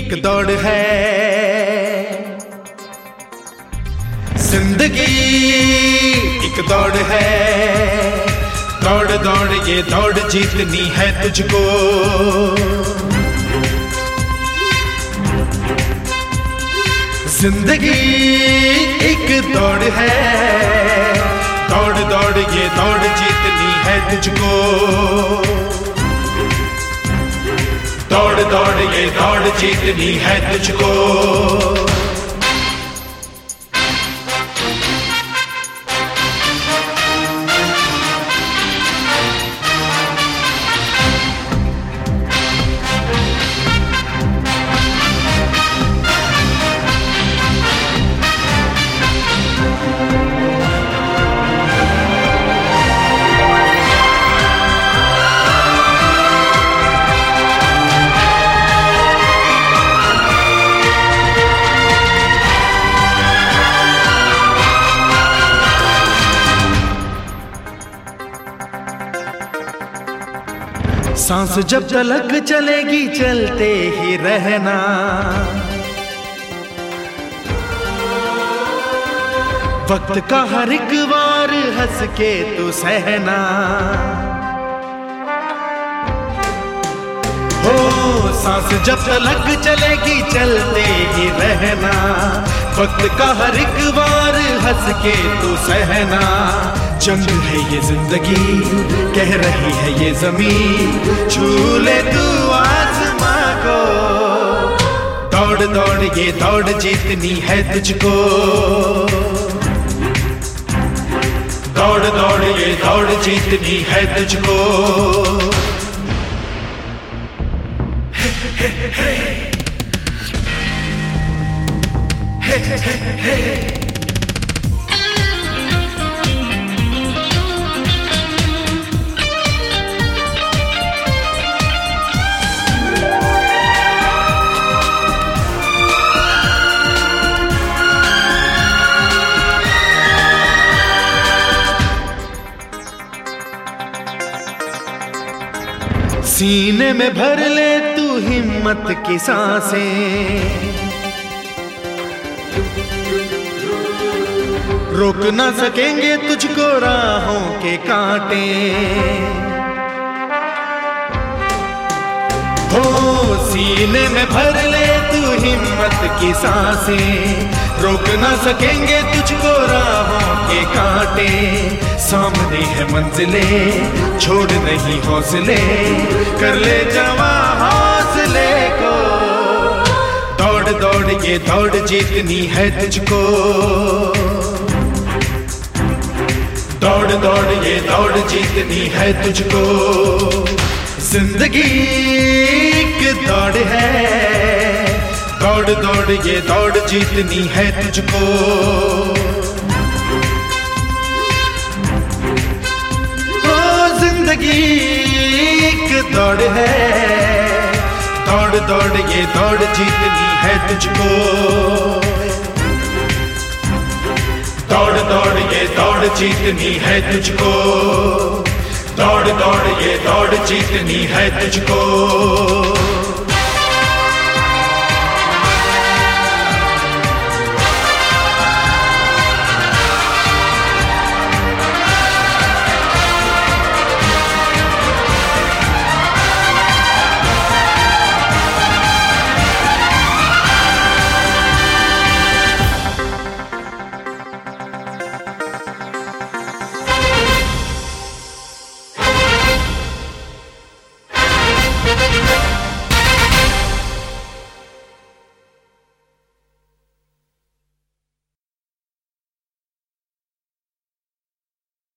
एक दौड़ है जिंदगी, एक दौड़ है। दौड़ दौड़ ये दौड़ जीतनी है तुझको। जिंदगी एक दौड़ है, दौड़ दौड़ ये दौड़ जीतनी है तुझको। दौड़ दौड़ ये दौड़ जीतनी है तुझको। सांस जब तलक चलेगी चलते ही रहना। वक्त का हर एक वार हंस के तू सहना। हो सांस जब तलक चलेगी चलते ही रहना। वक्त का हर एक वार हंस के तू सहना। जंग है ये जिंदगी, कह रही है ये जमीन, छू ले तू आसमां को। दौड़ दौड़ ये दौड़ जीतनी है तुझको। दौड़ दौड़ ये दौड़ जीतनी है तुझको। हे हे हे हे हे हे। सीने में भर ले तू हिम्मत की सांसें। रोक ना सकेंगे तुझको राहों के कांटे। हो सीने में भर ले तू हिम्मत की सांसें। रोक ना सकेंगे तुझको राहों के कांटे। सामने है मंजिलें, छोड़ नहीं हौसले, कर ले जवां हौसले को। दौड़ दौड़ ये दौड़ जीतनी है तुझको। दौड़ दौड़ ये दौड़ जीतनी है तुझको। जिंदगी एक दौड़ है, दौड़ दौड़ ये दौड़ जीतनी है तुझको। जिंदगी एक दौड़ है, दौड़ दौड़ ये दौड़ जीतनी है तुझको। दौड़ दौड़ ये दौड़ जीतनी है तुझको। दौड़ दौड़ ये दौड़ जीतनी है तुझको।